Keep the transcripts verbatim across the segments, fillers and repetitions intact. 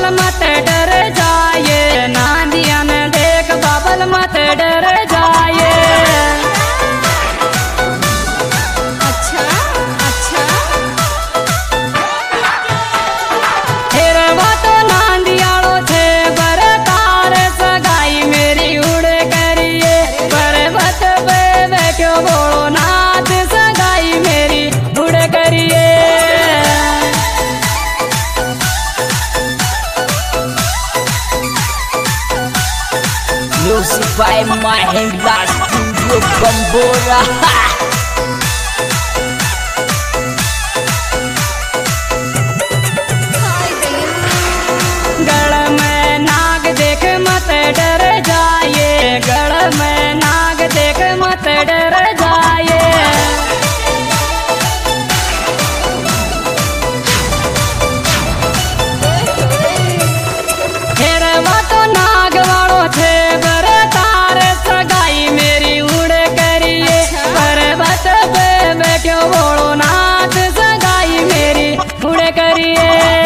मत डर जाए, नांदिया ने देख बाबल मत डर जाए। अच्छा अच्छा हेरवा तो नांदियाड़ो थे बरकार सगाई मेरी उड़ करिए, पर्वत पे बैठो बोलो नाथ सगाई मेरी उड़ करिए। Music by Mahindra Studio Bambora. गढ़ में नाग देख मत डर जाए, गढ़ में नाग देख मत डर जाए। हेरवा तो नाग वालों थे बरतार सगाई मेरी उड़ करिए, पर्वत पे बैठो बोलो नाथ सगाई मेरी उड़ करिए।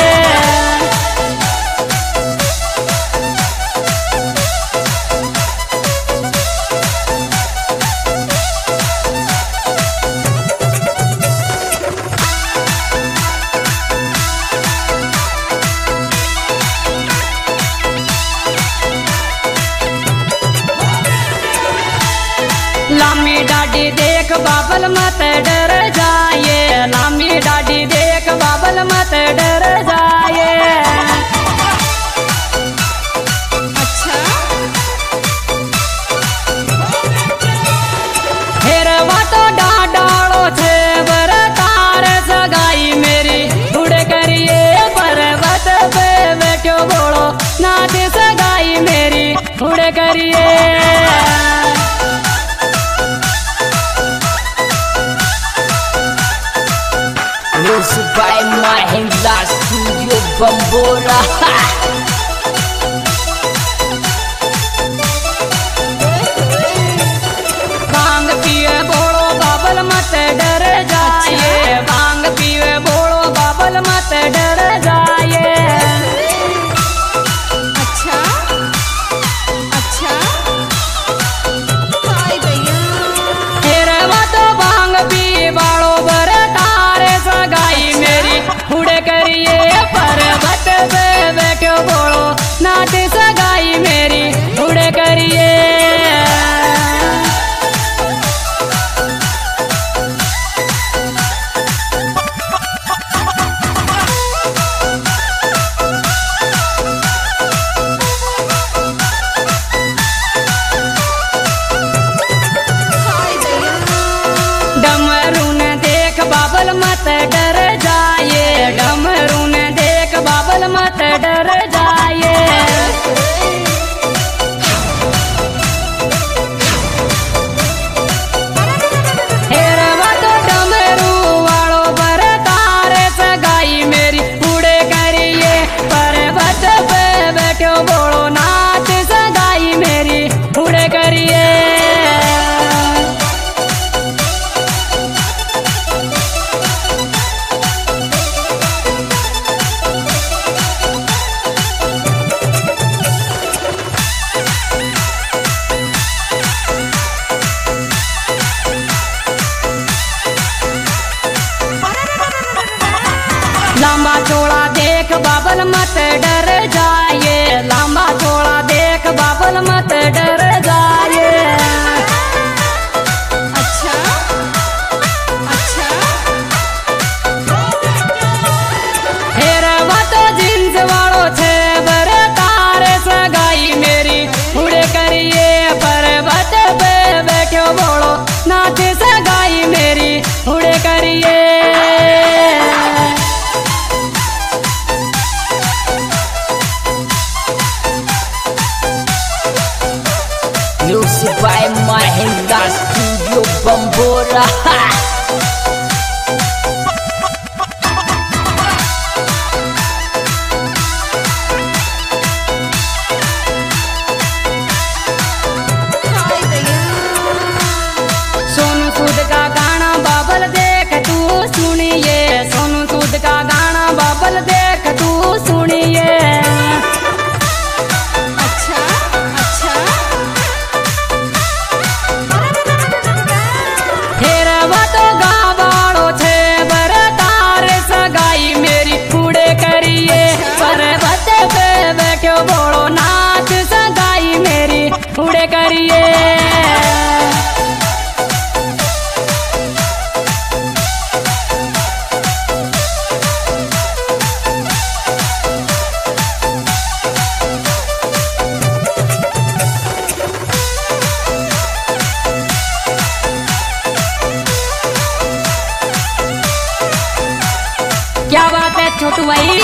लामी डाडी देख बाबल मत डर जाए, लामी डाडी देख बाबल मत डर जाए। अच्छा हेरवा तो डाडाड़ो छे बरतार सगाई मेरी उड़ करिए, पर्वत पे बैठो बोलो नाथ सगाई मेरी उड़ करिए। Music by Mahindra Studio Bambora. भांग पिए बोलो बाबल मत डर जाए, भांग पिए बोलो बाबल मत डर जाए। अच्छा अच्छा हाय भैया हेरवा तो भांग पी बाड़ो बरतार सगाई मेरी उड़ करिए, पर्वत पे बैठो बोलो नाथ सगाई मेरी उड़ करिए। हाय भैया डमरू ने देख बाबल मत डर जाए, डमरू ने देख बाबल मत डर जाए। हेरवा तो डमरू वालो बरतार सगाई मेरी उड़ करिए, पर्वत पे बैठो बोलो नाथ सगाई मेरी उड़ करिए। लंबा चौड़ा देख बाबल मत डर जाए, लंबा चौड़ा देख बाबल मत डर जाए। अच्छा अच्छा हेरवा तो जींस वालो छे बरतार सगाई मेरी उड़ करिए, पर्वत पे बैठो बोलो नाथ सगाई मेरी उड़ करिए। Music by Mahindra Studio Bambora. हाय भैया सोनू सूद का गाना बाबल देख तू सुनिए, सोनू सूद का गाना बाबल देख तू सुनिए। सुवई